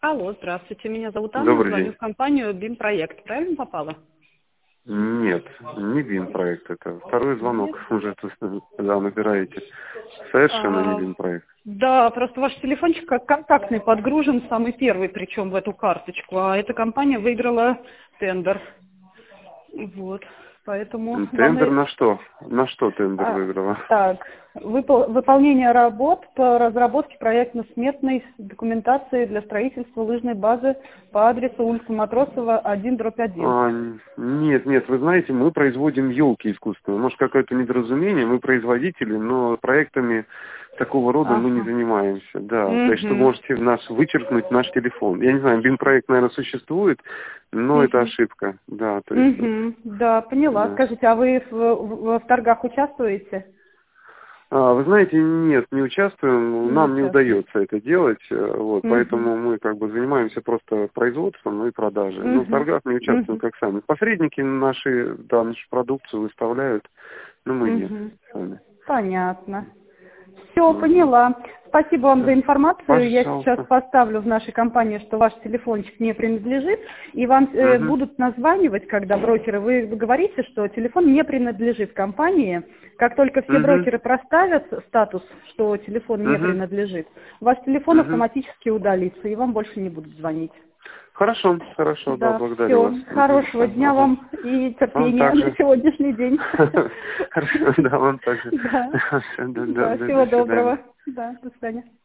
Алло, здравствуйте. Меня зовут Анна, Добрый звоню день. в компанию BIM-проект. Правильно попала? Нет, не БИМ-проект, это второй Нет. звонок уже, да, набираете. Совершенно не А, БИМ-проект. да, просто ваш телефончик как контактный подгружен, самый первый, причем в эту карточку. А эта компания выиграла тендер. Вот, поэтому вам Тендер и... на что? На что тендер выиграла? Так, выполнение работ по разработке проектно-сметной документации для строительства лыжной базы по адресу улица Матросова, 1/1. Нет, вы знаете, мы производим елки искусственные. Может, какое-то недоразумение, мы производители, но проектами такого рода мы не Ага. занимаемся. Да, то есть, что Угу. можете вычеркнуть наш телефон. Я не знаю, БИМ-проект, наверное, существует, но это Угу. ошибка. Да, то есть, Угу. Да, поняла. да. Скажите, а вы в торгах участвуете? Вы знаете, нет, не участвуем, Не нам не участвуете. удается это делать, вот, Угу. поэтому мы как бы занимаемся просто производством и продажей. Но в Угу. торгах не участвуем Угу. как сами. Посредники нашу продукцию выставляют, но мы нет Угу. сами. Понятно. Все, Мгм. поняла. Спасибо вам за Да. информацию. Я сейчас Пожалуйста. поставлю в нашей компании, что ваш телефончик не принадлежит, и вам Мгм. будут названивать, когда брокеры. Вы говорите, что телефон не принадлежит компании. Как только все Мгм. брокеры проставят статус, что телефон не Мгм. принадлежит, ваш телефон Мгм. автоматически удалится, и вам больше не будут звонить. Хорошо, да, Да, благодарю все. вас. Мгм. Хорошего Да, дня ага. вам и Вам терпения на также. сегодняшний день. Хорошо, да, вам также. Да, Всё, да, до всего свидания. доброго. Да, до свидания.